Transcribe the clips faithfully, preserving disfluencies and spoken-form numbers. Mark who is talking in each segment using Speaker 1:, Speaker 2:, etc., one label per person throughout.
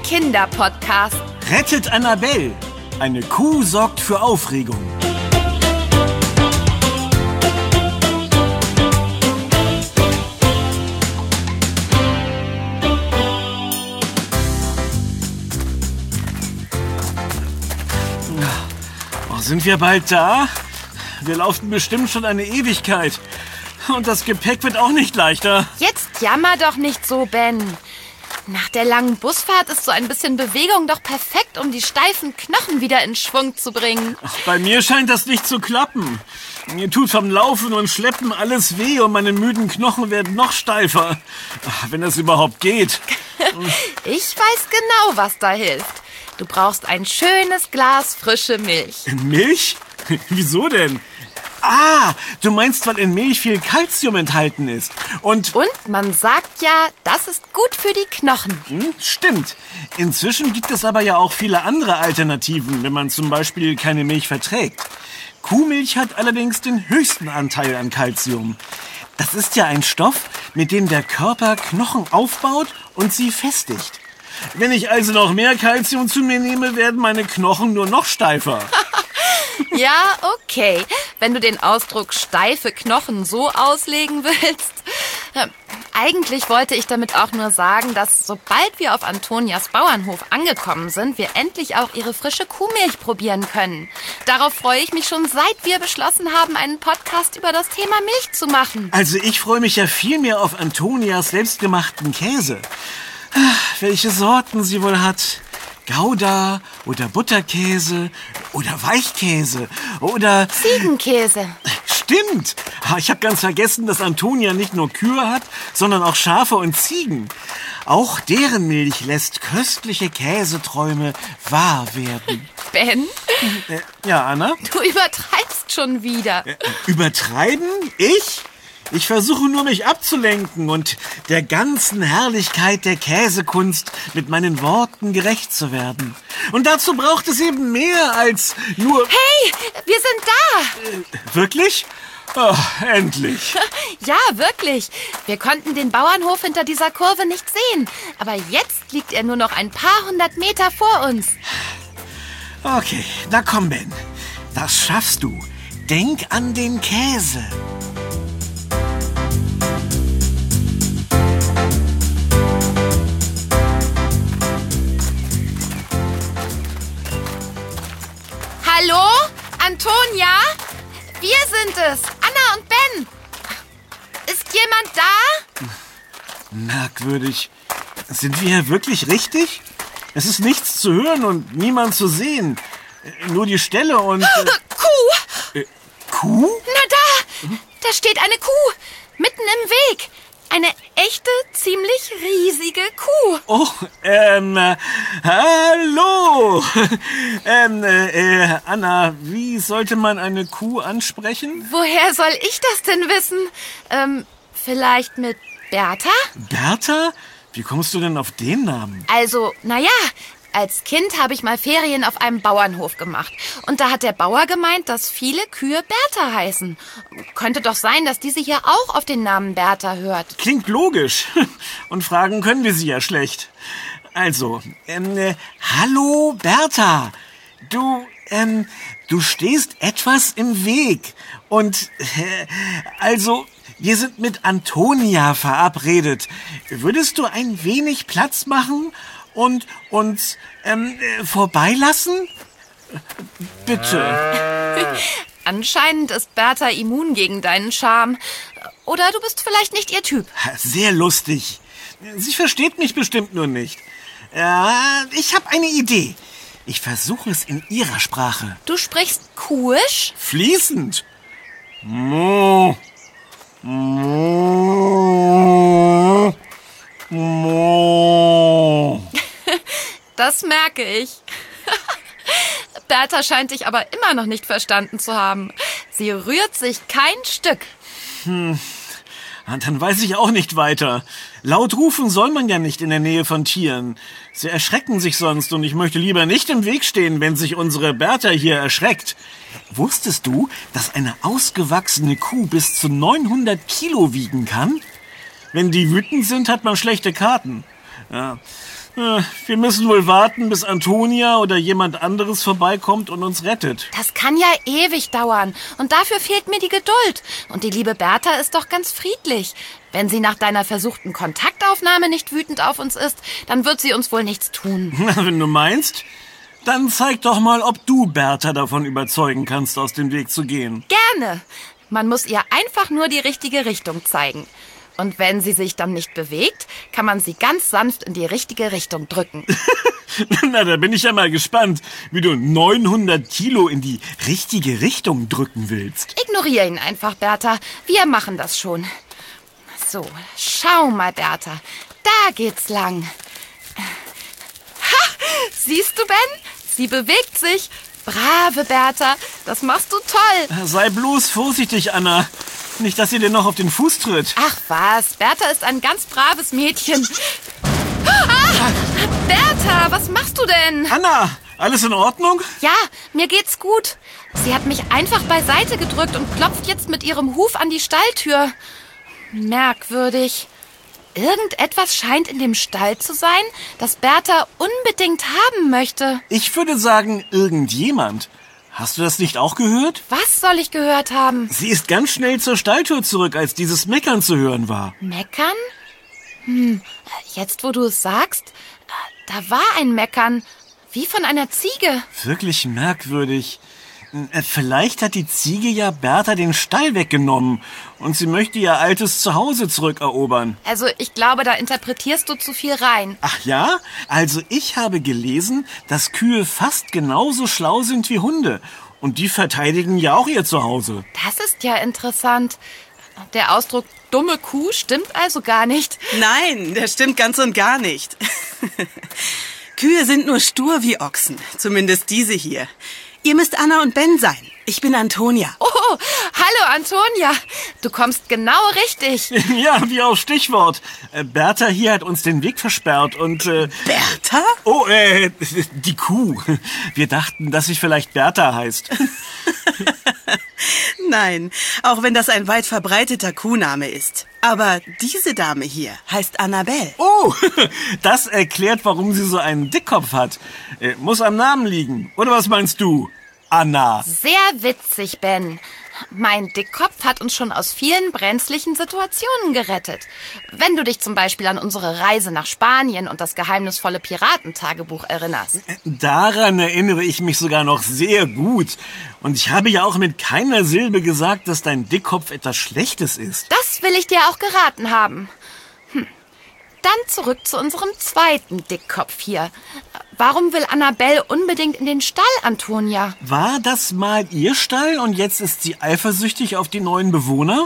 Speaker 1: Kinderpodcast.
Speaker 2: Rettet Annabelle. Eine Kuh sorgt für Aufregung. Oh, sind wir bald da? Wir laufen bestimmt schon eine Ewigkeit. Und das Gepäck wird auch nicht leichter.
Speaker 1: Jetzt jammer doch nicht so, Ben. Nach der langen Busfahrt ist so ein bisschen Bewegung doch perfekt, um die steifen Knochen wieder in Schwung zu bringen.
Speaker 2: Ach, bei mir scheint das nicht zu klappen. Mir tut vom Laufen und Schleppen alles weh und meine müden Knochen werden noch steifer. Ach, wenn das überhaupt geht.
Speaker 1: Ich weiß genau, was da hilft. Du brauchst ein schönes Glas frische Milch.
Speaker 2: Milch? Wieso denn? Ah, du meinst, weil in Milch viel Kalzium enthalten ist. Und...
Speaker 1: Und man sagt ja, das ist gut für die Knochen.
Speaker 2: Hm, stimmt. Inzwischen gibt es aber ja auch viele andere Alternativen, wenn man zum Beispiel keine Milch verträgt. Kuhmilch hat allerdings den höchsten Anteil an Kalzium. Das ist ja ein Stoff, mit dem der Körper Knochen aufbaut und sie festigt. Wenn ich also noch mehr Kalzium zu mir nehme, werden meine Knochen nur noch steifer.
Speaker 1: Ja, okay. Wenn du den Ausdruck steife Knochen so auslegen willst. Eigentlich wollte ich damit auch nur sagen, dass sobald wir auf Antonias Bauernhof angekommen sind, wir endlich auch ihre frische Kuhmilch probieren können. Darauf freue ich mich schon, seit wir beschlossen haben, einen Podcast über das Thema Milch zu machen.
Speaker 2: Also ich freue mich ja viel mehr auf Antonias selbstgemachten Käse. Welche Sorten sie wohl hat. Gouda oder Butterkäse oder Weichkäse oder...
Speaker 1: Ziegenkäse.
Speaker 2: Stimmt. Ich habe ganz vergessen, dass Antonia nicht nur Kühe hat, sondern auch Schafe und Ziegen. Auch deren Milch lässt köstliche Käseträume wahr werden.
Speaker 1: Ben?
Speaker 2: Äh, ja, Anna?
Speaker 1: Du übertreibst schon wieder.
Speaker 2: Äh, übertreiben? Ich? Ich versuche nur, mich abzulenken und der ganzen Herrlichkeit der Käsekunst mit meinen Worten gerecht zu werden. Und dazu braucht es eben mehr als nur...
Speaker 1: Hey, wir sind da!
Speaker 2: Äh, wirklich? Oh, endlich.
Speaker 1: Ja, wirklich. Wir konnten den Bauernhof hinter dieser Kurve nicht sehen. Aber jetzt liegt er nur noch ein paar hundert Meter vor uns.
Speaker 2: Okay, na komm, Ben. Das schaffst du. Denk an den Käse.
Speaker 1: Hallo? Antonia? Wir sind es, Anna und Ben. Ist jemand da?
Speaker 2: Merkwürdig. Sind wir hier wirklich richtig? Es ist nichts zu hören und niemand zu sehen. Nur die Stelle und... Äh,
Speaker 1: Kuh!
Speaker 2: Äh, Kuh?
Speaker 1: Na da! Da steht eine Kuh. Mitten im Weg. Eine echte, ziemlich riesige Kuh.
Speaker 2: Oh, ähm, äh, hallo. ähm, äh, Anna, wie sollte man eine Kuh ansprechen?
Speaker 1: Woher soll ich das denn wissen? Ähm, vielleicht mit Bertha?
Speaker 2: Bertha? Wie kommst du denn auf den Namen?
Speaker 1: Also, naja, als Kind habe ich mal Ferien auf einem Bauernhof gemacht. Und da hat der Bauer gemeint, dass viele Kühe Bertha heißen. Könnte doch sein, dass diese hier auch auf den Namen Bertha hört.
Speaker 2: Klingt logisch. Und fragen können wir sie ja schlecht. Also, ähm, äh, hallo Bertha. Du, ähm, du stehst etwas im Weg. Und, äh, also, wir sind mit Antonia verabredet. Würdest du ein wenig Platz machen und uns ähm, äh, vorbeilassen? Bitte.
Speaker 1: Anscheinend ist Bertha immun gegen deinen Charme. Oder du bist vielleicht nicht ihr Typ.
Speaker 2: Sehr lustig. Sie versteht mich bestimmt nur nicht. Ja, ich habe eine Idee. Ich versuche es in ihrer Sprache.
Speaker 1: Du sprichst Kuhisch?
Speaker 2: Fließend. Mo. Mo. Mo.
Speaker 1: Das merke ich. Bertha scheint dich aber immer noch nicht verstanden zu haben. Sie rührt sich kein Stück.
Speaker 2: Hm. Dann weiß ich auch nicht weiter. Laut rufen soll man ja nicht in der Nähe von Tieren. Sie erschrecken sich sonst und ich möchte lieber nicht im Weg stehen, wenn sich unsere Bertha hier erschreckt. Wusstest du, dass eine ausgewachsene Kuh bis zu neunhundert Kilo wiegen kann? Wenn die wütend sind, hat man schlechte Karten. Ja. Wir müssen wohl warten, bis Antonia oder jemand anderes vorbeikommt und uns rettet.
Speaker 1: Das kann ja ewig dauern. Und dafür fehlt mir die Geduld. Und die liebe Bertha ist doch ganz friedlich. Wenn sie nach deiner versuchten Kontaktaufnahme nicht wütend auf uns ist, dann wird sie uns wohl nichts tun.
Speaker 2: Na, wenn du meinst, dann zeig doch mal, ob du Bertha davon überzeugen kannst, aus dem Weg zu gehen.
Speaker 1: Gerne. Man muss ihr einfach nur die richtige Richtung zeigen. Und wenn sie sich dann nicht bewegt, kann man sie ganz sanft in die richtige Richtung drücken.
Speaker 2: Na, da bin ich ja mal gespannt, wie du neunhundert Kilo in die richtige Richtung drücken willst.
Speaker 1: Ignoriere ihn einfach, Bertha. Wir machen das schon. So, schau mal, Bertha. Da geht's lang. Ha! Siehst du, Ben? Sie bewegt sich. Brave Bertha, das machst du toll.
Speaker 2: Sei bloß vorsichtig, Anna. Nicht, dass sie dir noch auf den Fuß tritt.
Speaker 1: Ach was, Bertha ist ein ganz braves Mädchen. Ah, Bertha, was machst du denn?
Speaker 2: Anna, alles in Ordnung?
Speaker 1: Ja, mir geht's gut. Sie hat mich einfach beiseite gedrückt und klopft jetzt mit ihrem Huf an die Stalltür. Merkwürdig. Irgendetwas scheint in dem Stall zu sein, das Bertha unbedingt haben möchte.
Speaker 2: Ich würde sagen, irgendjemand. Hast du das nicht auch gehört?
Speaker 1: Was soll ich gehört haben?
Speaker 2: Sie ist ganz schnell zur Stalltür zurück, als dieses Meckern zu hören war.
Speaker 1: Meckern? Hm, jetzt wo du es sagst, da war ein Meckern, wie von einer Ziege.
Speaker 2: Wirklich merkwürdig. Vielleicht hat die Ziege ja Bertha den Stall weggenommen und sie möchte ihr altes Zuhause zurückerobern.
Speaker 1: Also ich glaube, da interpretierst du zu viel rein.
Speaker 2: Ach ja? Also ich habe gelesen, dass Kühe fast genauso schlau sind wie Hunde. Und die verteidigen ja auch ihr Zuhause.
Speaker 1: Das ist ja interessant. Der Ausdruck dumme Kuh stimmt also gar nicht.
Speaker 3: Nein, der stimmt ganz und gar nicht. Kühe sind nur stur wie Ochsen, zumindest diese hier. Ihr müsst Anna und Ben sein. Ich bin Antonia.
Speaker 1: Oh, hallo Antonia. Du kommst genau richtig.
Speaker 2: Ja, wie auf Stichwort. Äh, Bertha hier hat uns den Weg versperrt und... Äh,
Speaker 3: Bertha?
Speaker 2: Oh, äh, die Kuh. Wir dachten, dass sie vielleicht Bertha heißt.
Speaker 3: Nein, auch wenn das ein weit verbreiteter Kuhname ist. Aber diese Dame hier heißt Annabelle.
Speaker 2: Oh, das erklärt, warum sie so einen Dickkopf hat. Äh, muss am Namen liegen. Oder was meinst du, Anna?
Speaker 1: Sehr witzig, Ben. Mein Dickkopf hat uns schon aus vielen brenzlichen Situationen gerettet. Wenn du dich zum Beispiel an unsere Reise nach Spanien und das geheimnisvolle Piratentagebuch erinnerst.
Speaker 2: Daran erinnere ich mich sogar noch sehr gut. Und ich habe ja auch mit keiner Silbe gesagt, dass dein Dickkopf etwas Schlechtes ist.
Speaker 1: Das will ich dir auch geraten haben. Hm. Dann zurück zu unserem zweiten Dickkopf hier. Warum will Annabelle unbedingt in den Stall, Antonia?
Speaker 2: War das mal ihr Stall und jetzt ist sie eifersüchtig auf die neuen Bewohner?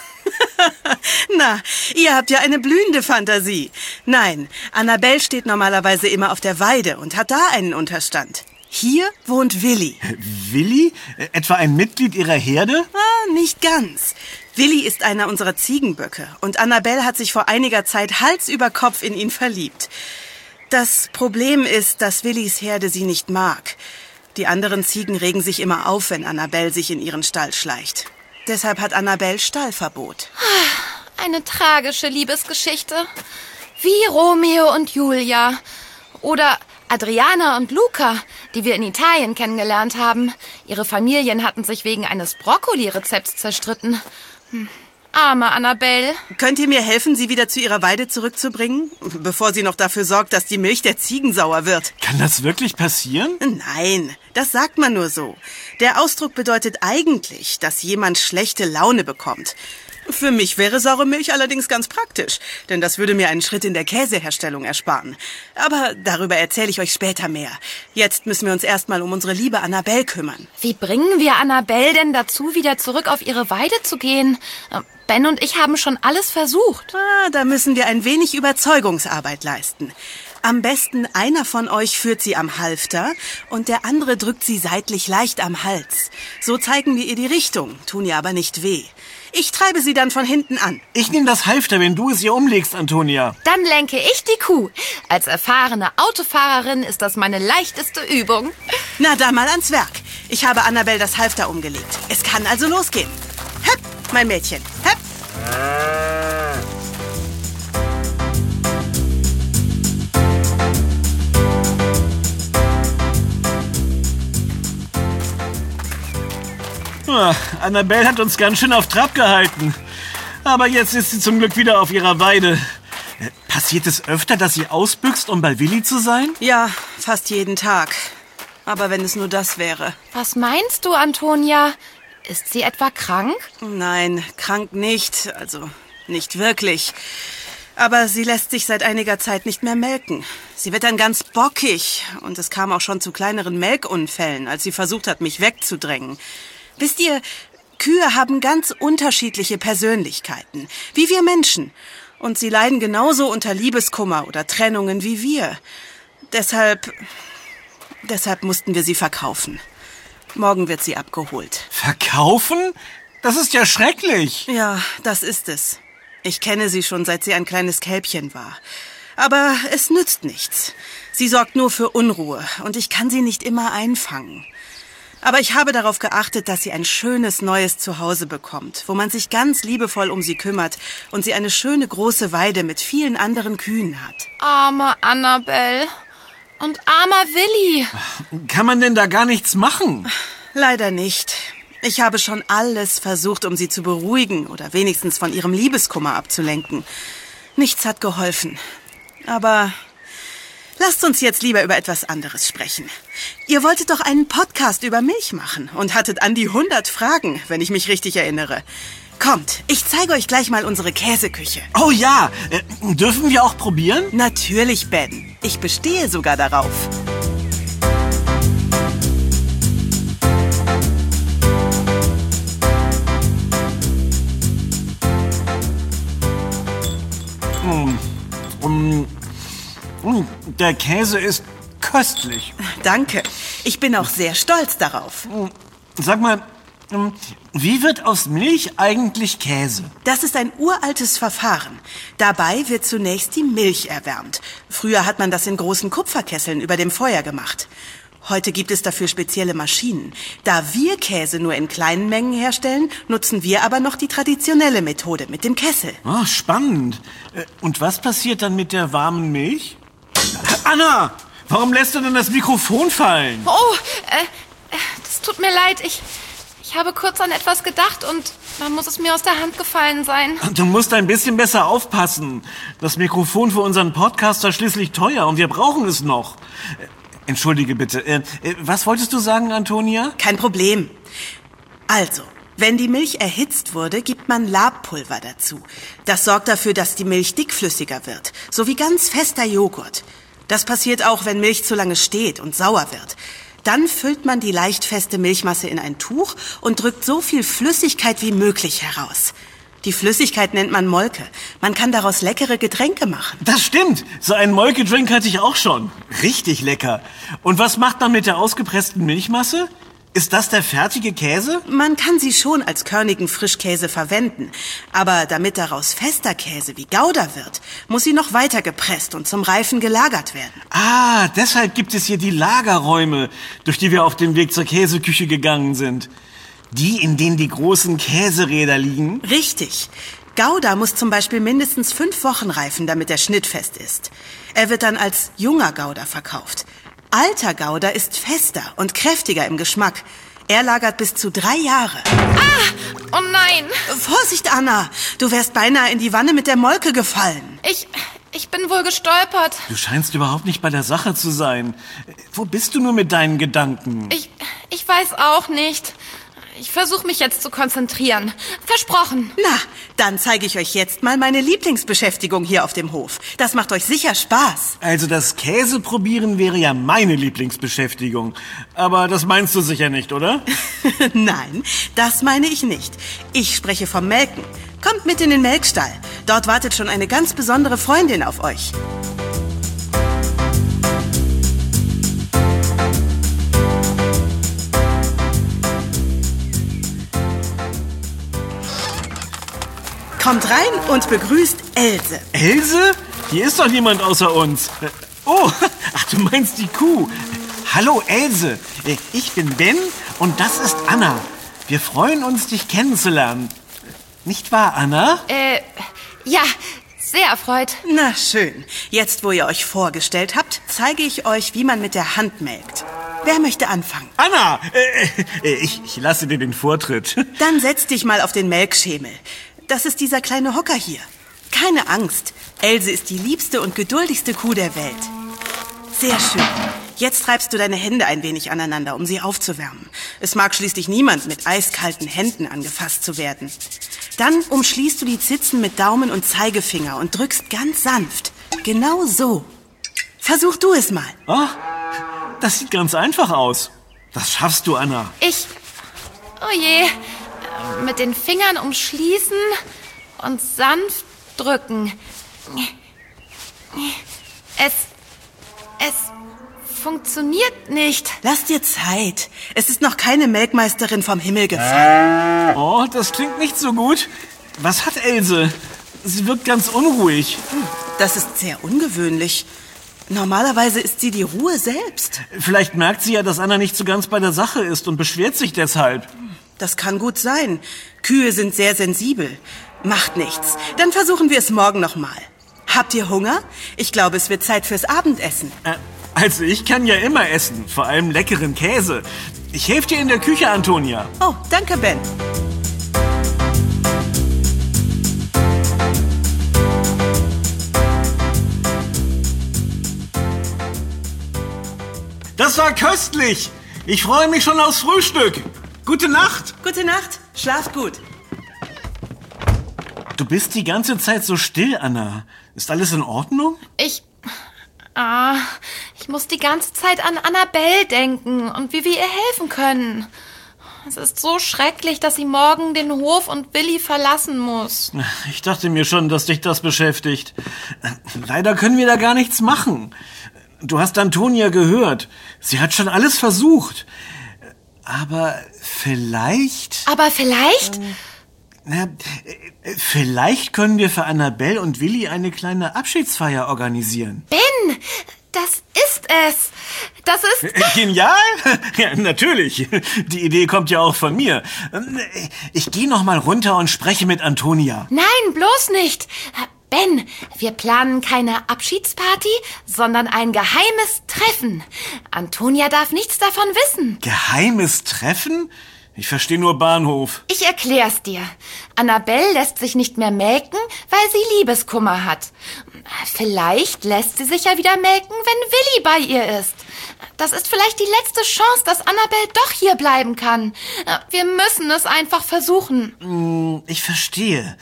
Speaker 3: Na, ihr habt ja eine blühende Fantasie. Nein, Annabelle steht normalerweise immer auf der Weide und hat da einen Unterstand. Hier wohnt Willi.
Speaker 2: Willi? Etwa ein Mitglied ihrer Herde?
Speaker 3: Ah, nicht ganz. Willi ist einer unserer Ziegenböcke und Annabelle hat sich vor einiger Zeit Hals über Kopf in ihn verliebt. Das Problem ist, dass Willis Herde sie nicht mag. Die anderen Ziegen regen sich immer auf, wenn Annabelle sich in ihren Stall schleicht. Deshalb hat Annabelle Stallverbot.
Speaker 1: Eine tragische Liebesgeschichte. Wie Romeo und Julia. Oder Adriana und Luca, die wir in Italien kennengelernt haben. Ihre Familien hatten sich wegen eines Brokkoli-Rezepts zerstritten. Hm. Arme Annabelle.
Speaker 3: Könnt ihr mir helfen, sie wieder zu ihrer Weide zurückzubringen? Bevor sie noch dafür sorgt, dass die Milch der Ziegen sauer wird.
Speaker 2: Kann das wirklich passieren?
Speaker 3: Nein, das sagt man nur so. Der Ausdruck bedeutet eigentlich, dass jemand schlechte Laune bekommt. Für mich wäre saure Milch allerdings ganz praktisch, denn das würde mir einen Schritt in der Käseherstellung ersparen. Aber darüber erzähle ich euch später mehr. Jetzt müssen wir uns erstmal um unsere liebe Annabelle kümmern.
Speaker 1: Wie bringen wir Annabelle denn dazu, wieder zurück auf ihre Weide zu gehen? Ben und ich haben schon alles versucht.
Speaker 3: Ah, da müssen wir ein wenig Überzeugungsarbeit leisten. Am besten einer von euch führt sie am Halfter und der andere drückt sie seitlich leicht am Hals. So zeigen wir ihr die Richtung, tun ihr aber nicht weh. Ich treibe sie dann von hinten an.
Speaker 2: Ich nehme das Halfter, wenn du es ihr umlegst, Antonia.
Speaker 1: Dann lenke ich die Kuh. Als erfahrene Autofahrerin ist das meine leichteste Übung.
Speaker 3: Na, da mal ans Werk. Ich habe Annabelle das Halfter umgelegt. Es kann also losgehen. Hepp, mein Mädchen, hepp.
Speaker 2: Ah, Annabelle hat uns ganz schön auf Trab gehalten. Aber jetzt ist sie zum Glück wieder auf ihrer Weide. Äh, passiert es öfter, dass sie ausbüchst, um bei Willi zu sein?
Speaker 3: Ja, fast jeden Tag. Aber wenn es nur das wäre.
Speaker 1: Was meinst du, Antonia? Ist sie etwa krank?
Speaker 3: Nein, krank nicht. Also nicht wirklich. Aber sie lässt sich seit einiger Zeit nicht mehr melken. Sie wird dann ganz bockig. Und es kam auch schon zu kleineren Melkunfällen, als sie versucht hat, mich wegzudrängen. Wisst ihr, Kühe haben ganz unterschiedliche Persönlichkeiten, wie wir Menschen. Und sie leiden genauso unter Liebeskummer oder Trennungen wie wir. Deshalb, deshalb mussten wir sie verkaufen. Morgen wird sie abgeholt.
Speaker 2: Verkaufen? Das ist ja schrecklich.
Speaker 3: Ja, das ist es. Ich kenne sie schon, seit sie ein kleines Kälbchen war. Aber es nützt nichts. Sie sorgt nur für Unruhe und ich kann sie nicht immer einfangen. Aber ich habe darauf geachtet, dass sie ein schönes neues Zuhause bekommt, wo man sich ganz liebevoll um sie kümmert und sie eine schöne große Weide mit vielen anderen Kühen hat.
Speaker 1: Arme Annabelle. Und armer Willi.
Speaker 2: Kann man denn da gar nichts machen?
Speaker 3: Leider nicht. Ich habe schon alles versucht, um sie zu beruhigen oder wenigstens von ihrem Liebeskummer abzulenken. Nichts hat geholfen. Aber lasst uns jetzt lieber über etwas anderes sprechen. Ihr wolltet doch einen Podcast über Milch machen und hattet an die hundert Fragen, wenn ich mich richtig erinnere. Kommt, ich zeige euch gleich mal unsere Käseküche.
Speaker 2: Oh ja, äh, dürfen wir auch probieren?
Speaker 3: Natürlich, Ben. Ich bestehe sogar darauf.
Speaker 2: Mm, mm, der Käse ist köstlich.
Speaker 3: Danke. Ich bin auch sehr stolz darauf.
Speaker 2: Sag mal, wie wird aus Milch eigentlich Käse?
Speaker 3: Das ist ein uraltes Verfahren. Dabei wird zunächst die Milch erwärmt. Früher hat man das in großen Kupferkesseln über dem Feuer gemacht. Heute gibt es dafür spezielle Maschinen. Da wir Käse nur in kleinen Mengen herstellen, nutzen wir aber noch die traditionelle Methode mit dem Kessel.
Speaker 2: Oh, spannend. Und was passiert dann mit der warmen Milch? Anna, warum lässt du denn das Mikrofon fallen?
Speaker 1: Oh, äh, das tut mir leid. Ich, ich habe kurz an etwas gedacht und dann muss es mir aus der Hand gefallen sein.
Speaker 2: Du musst ein bisschen besser aufpassen. Das Mikrofon für unseren Podcast ist schließlich teuer und wir brauchen es noch. Entschuldige bitte. Äh, was wolltest du sagen, Antonia?
Speaker 3: Kein Problem. Also, wenn die Milch erhitzt wurde, gibt man Labpulver dazu. Das sorgt dafür, dass die Milch dickflüssiger wird, so wie ganz fester Joghurt. Das passiert auch, wenn Milch zu lange steht und sauer wird. Dann füllt man die leicht feste Milchmasse in ein Tuch und drückt so viel Flüssigkeit wie möglich heraus. Die Flüssigkeit nennt man Molke. Man kann daraus leckere Getränke machen.
Speaker 2: Das stimmt. So einen Molkedrink hatte ich auch schon. Richtig lecker. Und was macht man mit der ausgepressten Milchmasse? Ist das der fertige Käse?
Speaker 3: Man kann sie schon als körnigen Frischkäse verwenden. Aber damit daraus fester Käse wie Gouda wird, muss sie noch weiter gepresst und zum Reifen gelagert werden.
Speaker 2: Ah, deshalb gibt es hier die Lagerräume, durch die wir auf dem Weg zur Käseküche gegangen sind. Die, in denen die großen Käseräder liegen?
Speaker 3: Richtig. Gouda muss zum Beispiel mindestens fünf Wochen reifen, damit er schnittfest ist. Er wird dann als junger Gouda verkauft. Alter Gouda ist fester und kräftiger im Geschmack. Er lagert bis zu drei Jahre.
Speaker 1: Ah, oh nein.
Speaker 3: Vorsicht, Anna. Du wärst beinahe in die Wanne mit der Molke gefallen.
Speaker 1: Ich, ich bin wohl gestolpert.
Speaker 2: Du scheinst überhaupt nicht bei der Sache zu sein. Wo bist du nur mit deinen Gedanken?
Speaker 1: Ich, ich weiß auch nicht. Ich versuche mich jetzt zu konzentrieren. Versprochen.
Speaker 3: Na, dann zeige ich euch jetzt mal meine Lieblingsbeschäftigung hier auf dem Hof. Das macht euch sicher Spaß.
Speaker 2: Also das Käseprobieren wäre ja meine Lieblingsbeschäftigung. Aber das meinst du sicher nicht, oder?
Speaker 3: Nein, das meine ich nicht. Ich spreche vom Melken. Kommt mit in den Melkstall. Dort wartet schon eine ganz besondere Freundin auf euch. Kommt rein und begrüßt Else.
Speaker 2: Else? Hier ist doch niemand außer uns. Oh, ach, du meinst die Kuh. Hallo Else, ich bin Ben und das ist Anna. Wir freuen uns, dich kennenzulernen. Nicht wahr, Anna?
Speaker 1: Äh, ja, sehr erfreut.
Speaker 3: Na schön. Jetzt, wo ihr euch vorgestellt habt, zeige ich euch, wie man mit der Hand melkt. Wer möchte anfangen?
Speaker 2: Anna, äh, äh, ich, ich lasse dir den Vortritt.
Speaker 3: Dann setz dich mal auf den Melkschemel. Das ist dieser kleine Hocker hier. Keine Angst. Else ist die liebste und geduldigste Kuh der Welt. Sehr schön. Jetzt reibst du deine Hände ein wenig aneinander, um sie aufzuwärmen. Es mag schließlich niemand mit eiskalten Händen angefasst zu werden. Dann umschließt du die Zitzen mit Daumen und Zeigefinger und drückst ganz sanft. Genau so. Versuch du es mal.
Speaker 2: Oh, das sieht ganz einfach aus. Das schaffst du, Anna.
Speaker 1: Ich... Oh je. Mit den Fingern umschließen und sanft drücken. Es... Es... funktioniert nicht.
Speaker 3: Lass dir Zeit. Es ist noch keine Melkmeisterin vom Himmel gefallen.
Speaker 2: Oh, das klingt nicht so gut. Was hat Else? Sie wirkt ganz unruhig.
Speaker 3: Das ist sehr ungewöhnlich. Normalerweise ist sie die Ruhe selbst.
Speaker 2: Vielleicht merkt sie ja, dass Anna nicht so ganz bei der Sache ist und beschwert sich deshalb.
Speaker 3: Das kann gut sein. Kühe sind sehr sensibel. Macht nichts. Dann versuchen wir es morgen nochmal. Habt ihr Hunger? Ich glaube, es wird Zeit fürs Abendessen.
Speaker 2: Äh, also ich kann ja immer essen, vor allem leckeren Käse. Ich helfe dir in der Küche, Antonia.
Speaker 3: Oh, danke, Ben.
Speaker 2: Das war köstlich. Ich freue mich schon aufs Frühstück. Gute Nacht.
Speaker 3: Gute Nacht. Schlaf gut.
Speaker 2: Du bist die ganze Zeit so still, Anna. Ist alles in Ordnung?
Speaker 1: Ich... Ah, ich muss die ganze Zeit an Annabelle denken und wie wir ihr helfen können. Es ist so schrecklich, dass sie morgen den Hof und Willi verlassen muss.
Speaker 2: Ich dachte mir schon, dass dich das beschäftigt. Leider können wir da gar nichts machen. Du hast Antonia gehört. Sie hat schon alles versucht. Aber vielleicht...
Speaker 1: Aber vielleicht...
Speaker 2: Na, vielleicht können wir für Annabelle und Willi eine kleine Abschiedsfeier organisieren.
Speaker 1: Ben, das ist es. Das ist...
Speaker 2: Genial? Ja, natürlich. Die Idee kommt ja auch von mir. Ich gehe noch mal runter und spreche mit Antonia.
Speaker 1: Nein, bloß nicht. Ben, wir planen keine Abschiedsparty, sondern ein geheimes Treffen. Antonia darf nichts davon wissen.
Speaker 2: Geheimes Treffen? Ich verstehe nur Bahnhof.
Speaker 1: Ich erklär's dir. Annabelle lässt sich nicht mehr melken, weil sie Liebeskummer hat. Vielleicht lässt sie sich ja wieder melken, wenn Willi bei ihr ist. Das ist vielleicht die letzte Chance, dass Annabelle doch hier bleiben kann. Wir müssen es einfach versuchen.
Speaker 2: Ich verstehe.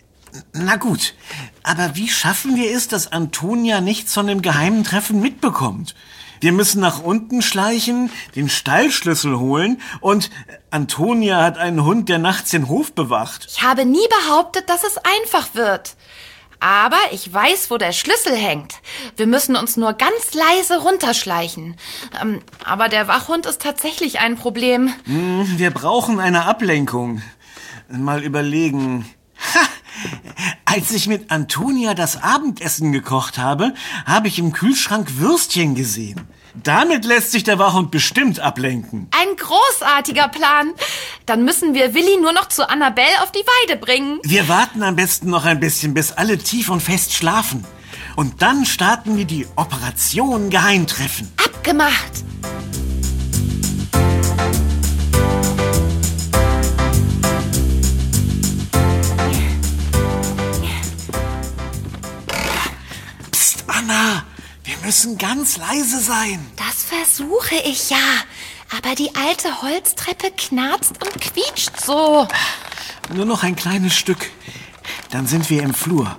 Speaker 2: Na gut, aber wie schaffen wir es, dass Antonia nichts von dem geheimen Treffen mitbekommt? Wir müssen nach unten schleichen, den Stallschlüssel holen und Antonia hat einen Hund, der nachts den Hof bewacht.
Speaker 1: Ich habe nie behauptet, dass es einfach wird. Aber ich weiß, wo der Schlüssel hängt. Wir müssen uns nur ganz leise runterschleichen. Ähm, aber der Wachhund ist tatsächlich ein Problem.
Speaker 2: Hm, wir brauchen eine Ablenkung. Mal überlegen. Ha! Als ich mit Antonia das Abendessen gekocht habe, habe ich im Kühlschrank Würstchen gesehen. Damit lässt sich der Wachhund bestimmt ablenken.
Speaker 1: Ein großartiger Plan. Dann müssen wir Willi nur noch zu Annabelle auf die Weide bringen.
Speaker 2: Wir warten am besten noch ein bisschen, bis alle tief und fest schlafen. Und dann starten wir die Operation Geheimtreffen.
Speaker 1: Abgemacht.
Speaker 2: Anna, wir müssen ganz leise sein.
Speaker 1: Das versuche ich ja. Aber die alte Holztreppe knarzt und quietscht so.
Speaker 2: Nur noch ein kleines Stück. Dann sind wir im Flur.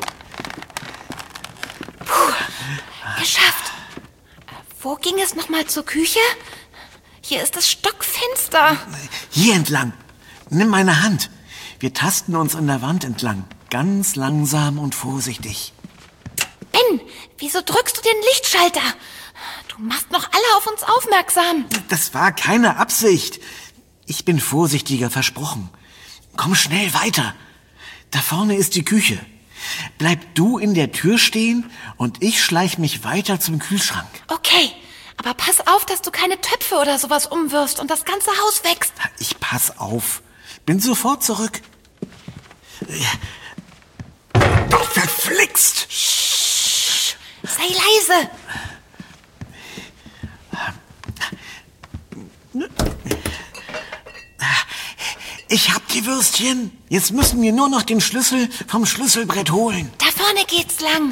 Speaker 1: Puh, geschafft. Wo ging es nochmal zur Küche? Hier ist es stockfinster.
Speaker 2: Hier entlang. Nimm meine Hand. Wir tasten uns an der Wand entlang. Ganz langsam und vorsichtig.
Speaker 1: Ben, wieso drückst du den Lichtschalter? Du machst noch alle auf uns aufmerksam.
Speaker 2: Das war keine Absicht. Ich bin vorsichtiger, versprochen. Komm schnell weiter. Da vorne ist die Küche. Bleib du in der Tür stehen und ich schleich mich weiter zum Kühlschrank.
Speaker 1: Okay, aber pass auf, dass du keine Töpfe oder sowas umwirfst und das ganze Haus wächst.
Speaker 2: Ich pass auf. Bin sofort zurück. Doch verflixt!
Speaker 1: Sei leise.
Speaker 2: Ich hab die Würstchen. Jetzt müssen wir nur noch den Schlüssel vom Schlüsselbrett holen.
Speaker 1: Da vorne geht's lang.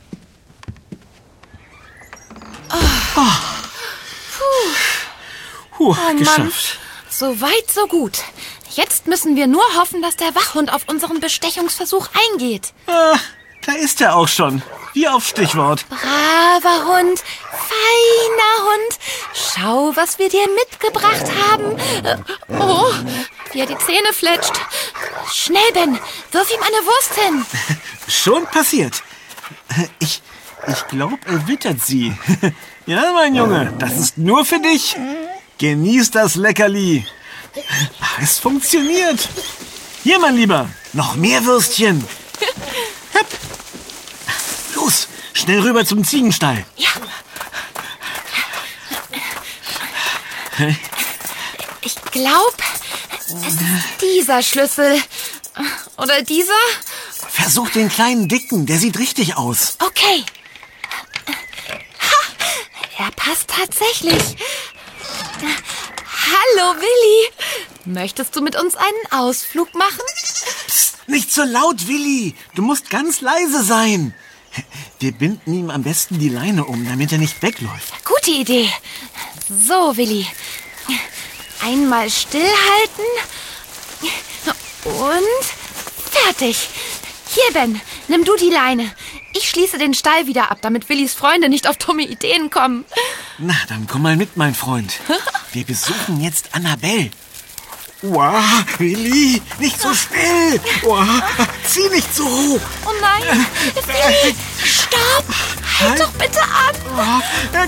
Speaker 2: Oh. Oh.
Speaker 1: Puh.
Speaker 2: Puh,
Speaker 1: Oh
Speaker 2: geschafft.
Speaker 1: Mann, so weit, so gut. Jetzt müssen wir nur hoffen, dass der Wachhund auf unseren Bestechungsversuch eingeht.
Speaker 2: Ah, da ist er auch schon. Wie auf Stichwort.
Speaker 1: Braver Hund, feiner Hund. Schau, was wir dir mitgebracht haben. Äh, Oh, wie er die Zähne fletscht. Schnell, Ben, wirf ihm eine Wurst hin.
Speaker 2: Schon passiert. Ich, ich glaube, er wittert sie. Ja, mein Junge, das ist nur für dich. Genieß das Leckerli. Es funktioniert. Hier, mein Lieber, noch mehr Würstchen. Hopp. Los, schnell rüber zum Ziegenstall.
Speaker 1: Ja. Ich glaube, es ist dieser Schlüssel. Oder dieser?
Speaker 2: Versuch den kleinen Dicken, der sieht richtig aus.
Speaker 1: Okay. Ha, er passt tatsächlich. Hallo, Willi. Möchtest du mit uns einen Ausflug machen?
Speaker 2: Psst, nicht so laut, Willi. Du musst ganz leise sein. Wir binden ihm am besten die Leine um, damit er nicht wegläuft.
Speaker 1: Gute Idee. So, Willi. Einmal stillhalten. Und fertig. Hier, Ben, nimm du die Leine. Ich schließe den Stall wieder ab, damit Willis Freunde nicht auf dumme Ideen kommen.
Speaker 2: Na, dann komm mal mit, mein Freund. Wir besuchen jetzt Annabelle. Wow, Willi, nicht so schnell. Wow, zieh nicht so hoch.
Speaker 1: Oh nein, Willi, stopp. Halt
Speaker 2: Halt.
Speaker 1: doch bitte an.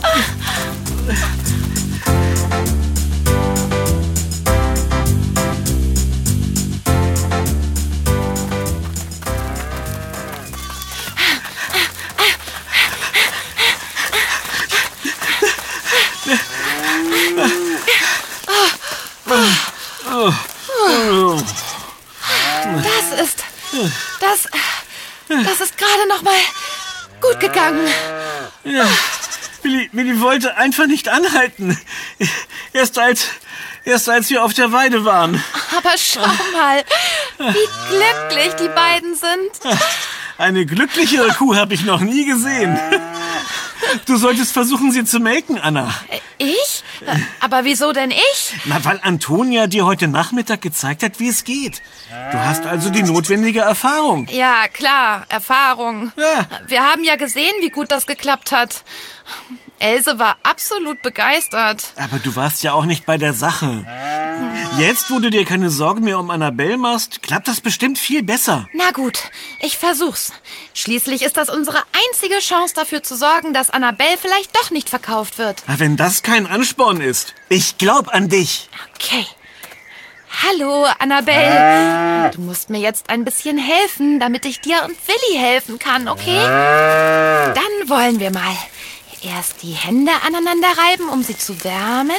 Speaker 1: Das ist, das, das ist gerade noch mal gut gegangen.
Speaker 2: Ja, Willi, Willi wollte einfach nicht anhalten. Erst als, erst als wir auf der Weide waren.
Speaker 1: Aber schau mal, wie glücklich die beiden sind.
Speaker 2: Eine glücklichere Kuh habe ich noch nie gesehen. Du solltest versuchen, sie zu melken, Anna.
Speaker 1: Ich? Aber wieso denn ich?
Speaker 2: Na, weil Antonia dir heute Nachmittag gezeigt hat, wie es geht. Du hast also die notwendige Erfahrung.
Speaker 1: Ja, klar, Erfahrung.
Speaker 2: Ja.
Speaker 1: Wir haben ja gesehen, wie gut das geklappt hat. Else war absolut begeistert.
Speaker 2: Aber du warst ja auch nicht bei der Sache. Jetzt, wo du dir keine Sorgen mehr um Annabelle machst, klappt das bestimmt viel besser.
Speaker 1: Na gut, ich versuch's. Schließlich ist das unsere einzige Chance dafür zu sorgen, dass Annabelle vielleicht doch nicht verkauft wird.
Speaker 2: Na, wenn das kein Ansporn ist. Ich glaub an dich.
Speaker 1: Okay. Hallo, Annabelle. Du musst mir jetzt ein bisschen helfen, damit ich dir und Willi helfen kann, okay? Dann wollen wir mal erst die Hände aneinander reiben, um sie zu wärmen.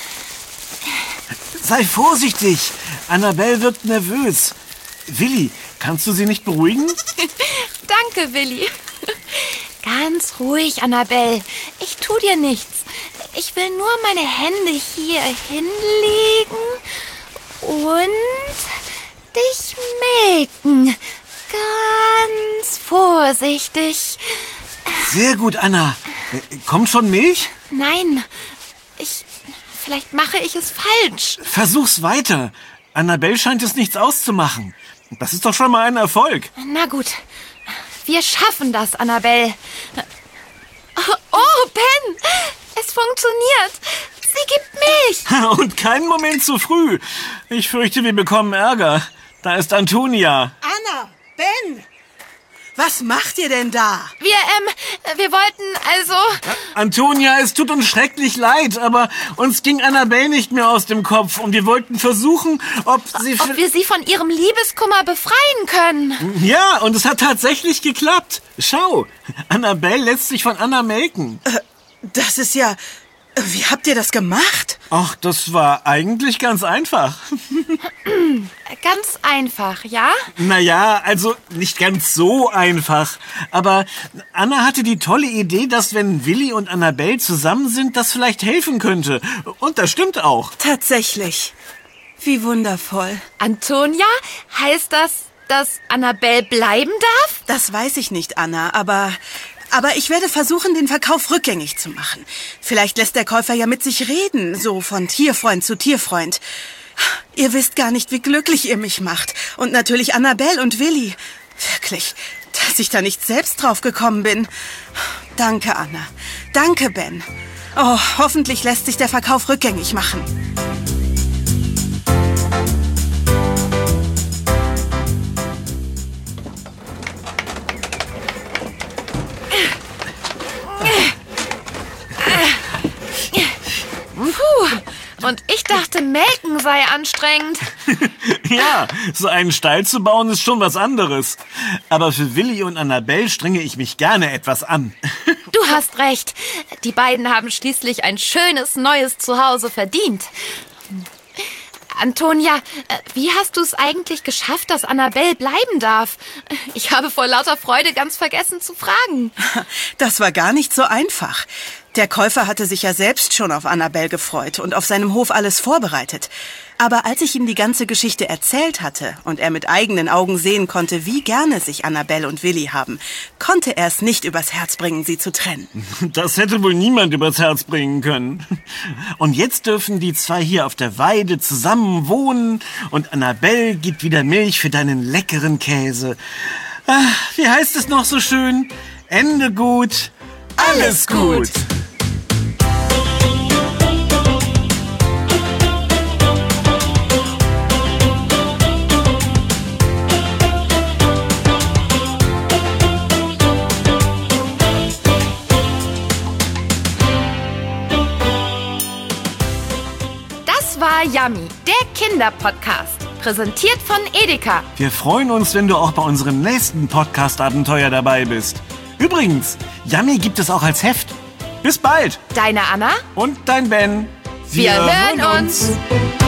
Speaker 2: Sei vorsichtig. Annabelle wird nervös. Willi, kannst du sie nicht beruhigen?
Speaker 1: Danke, Willi. Ganz ruhig, Annabelle. Ich tu dir nichts. Ich will nur meine Hände hier hinlegen und dich melken. Ganz vorsichtig.
Speaker 2: Sehr gut, Anna. Kommt schon Milch?
Speaker 1: Nein, ich... Vielleicht mache ich es falsch.
Speaker 2: Versuch's weiter. Annabelle scheint es nichts auszumachen. Das ist doch schon mal ein Erfolg.
Speaker 1: Na gut, wir schaffen das, Annabelle. Oh, Ben, es funktioniert. Sie gibt Milch.
Speaker 2: Und keinen Moment zu früh. Ich fürchte, wir bekommen Ärger. Da ist Antonia.
Speaker 3: Anna, Ben, was macht ihr denn da?
Speaker 1: Wir, ähm, wir wollten also...
Speaker 2: Antonia, es tut uns schrecklich leid, aber uns ging Annabelle nicht mehr aus dem Kopf und wir wollten versuchen, ob sie...
Speaker 1: Ob wir sie von ihrem Liebeskummer befreien können.
Speaker 2: Ja, und es hat tatsächlich geklappt. Schau, Annabelle lässt sich von Anna melken.
Speaker 3: Das ist ja... Wie habt ihr das gemacht?
Speaker 2: Ach, das war eigentlich ganz einfach.
Speaker 1: Ganz einfach, ja?
Speaker 2: Naja, also nicht ganz so einfach. Aber Anna hatte die tolle Idee, dass wenn Willi und Annabelle zusammen sind, das vielleicht helfen könnte. Und das stimmt auch.
Speaker 3: Tatsächlich. Wie wundervoll.
Speaker 1: Antonia, heißt das, dass Annabelle bleiben darf?
Speaker 3: Das weiß ich nicht, Anna, aber... Aber ich werde versuchen, den Verkauf rückgängig zu machen. Vielleicht lässt der Käufer ja mit sich reden, so von Tierfreund zu Tierfreund. Ihr wisst gar nicht, wie glücklich ihr mich macht. Und natürlich Annabelle und Willi. Wirklich, dass ich da nicht selbst drauf gekommen bin. Danke, Anna. Danke, Ben. Oh, hoffentlich lässt sich der Verkauf rückgängig machen.
Speaker 1: Puh, und ich dachte, melken sei anstrengend.
Speaker 2: Ja, so einen Stall zu bauen ist schon was anderes. Aber für Willi und Annabelle strenge ich mich gerne etwas an.
Speaker 1: Du hast recht. Die beiden haben schließlich ein schönes neues Zuhause verdient. Antonia, wie hast du es eigentlich geschafft, dass Annabelle bleiben darf? Ich habe vor lauter Freude ganz vergessen zu fragen.
Speaker 3: Das war gar nicht so einfach. Der Käufer hatte sich ja selbst schon auf Annabelle gefreut und auf seinem Hof alles vorbereitet. Aber als ich ihm die ganze Geschichte erzählt hatte und er mit eigenen Augen sehen konnte, wie gerne sich Annabelle und Willi haben, konnte er es nicht übers Herz bringen, sie zu trennen.
Speaker 2: Das hätte wohl niemand übers Herz bringen können. Und jetzt dürfen die zwei hier auf der Weide zusammen wohnen und Annabelle gibt wieder Milch für deinen leckeren Käse. Ach, wie heißt es noch so schön? Ende gut, alles gut.
Speaker 1: War Yummy, der Kinderpodcast. Präsentiert von Edeka.
Speaker 2: Wir freuen uns, wenn du auch bei unserem nächsten Podcast-Abenteuer dabei bist. Übrigens, Yummy gibt es auch als Heft. Bis bald.
Speaker 1: Deine Anna
Speaker 2: und dein Ben.
Speaker 1: Wir, Wir hören uns. uns.